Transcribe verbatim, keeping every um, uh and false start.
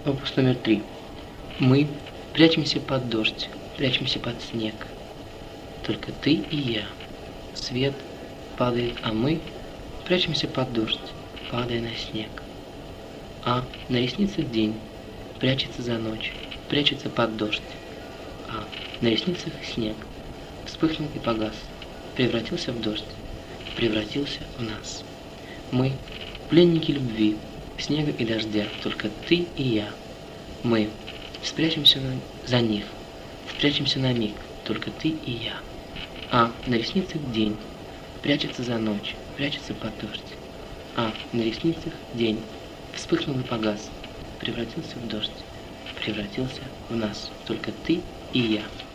Опус номер три. Мы прячемся под дождь, прячемся под снег. Только ты и я. Свет падает, а мы прячемся под дождь, падая на снег. А на ресницах день прячется за ночь, прячется под дождь. А на ресницах снег вспыхнул и погас, превратился в дождь, превратился в нас. Мы пленники любви, снега и дождя, только ты и я. Мы спрячемся за них, спрячемся на миг, только ты и я. А на ресницах день прячется за ночь, прячется под дождь. А на ресницах день вспыхнул и погас, превратился в дождь, превратился в нас, только ты и я.